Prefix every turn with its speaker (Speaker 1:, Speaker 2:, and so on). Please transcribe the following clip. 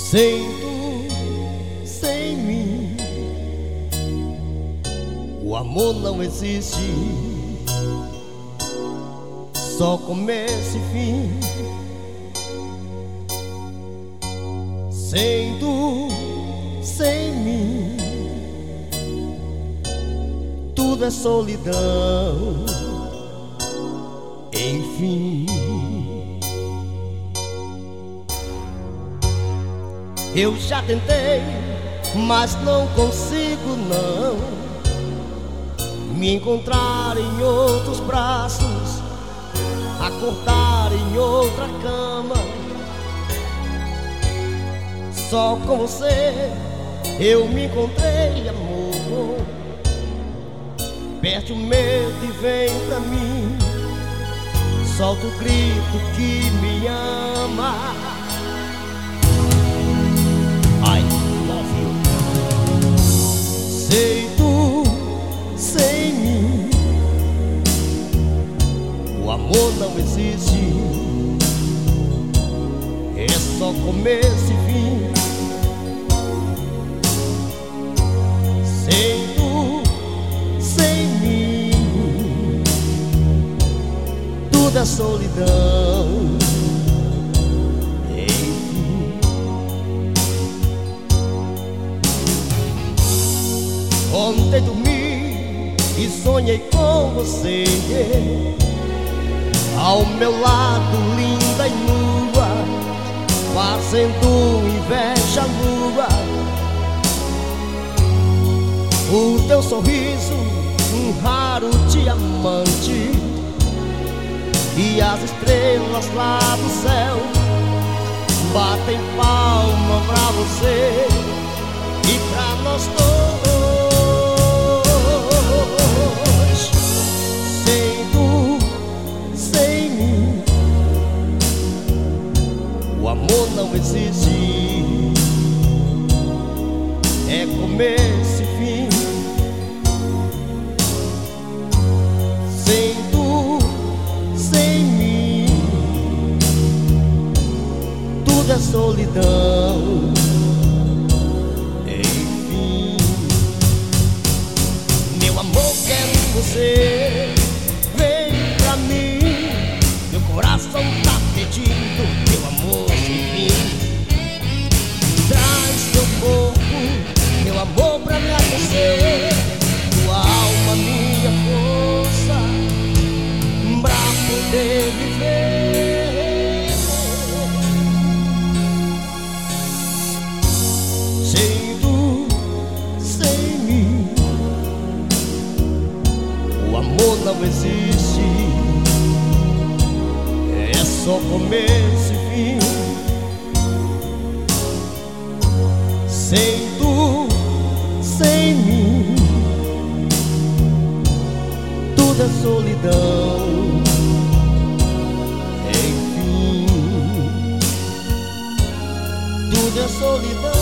Speaker 1: Sem tu, sem mim, o amor não existe. Só começo e fim. Sem tu, sem mim, tudo é solidão. Enfim, eu já tentei, mas não consigo não me encontrar em outros braços, acordar em outra cama. Só com você eu me encontrei, amor. Perde o medo e vem pra mim, solta o grito que me ama. I love you. Sem tu, sem mim, o amor não existe. É só começo e fim. Sem tu, sem mim, tudo é solidão. Enfim, ontem dormi e sonhei com você, ao meu lado, linda e nua, fazendo inveja à lua. O teu sorriso, um raro diamante, e as estrelas lá do céu batem palma pra você e pra nós dois. Sem tu, sem mim, o amor não existe. É começo e fim. Sem tu, sem mim, tudo é solidão. Enfim, meu amor, quero você. Vem pra mim, meu coração tá pedindo, meu amor sem fim. Traz teu corpo, meu amor, pra me aquecer. Tua alma, minha força, pra poder viver. Sem tu, sem mim, o amor não existe. É só começo e fim. Sem tu, sem mim, tudo é solidão. Enfim, tudo é solidão.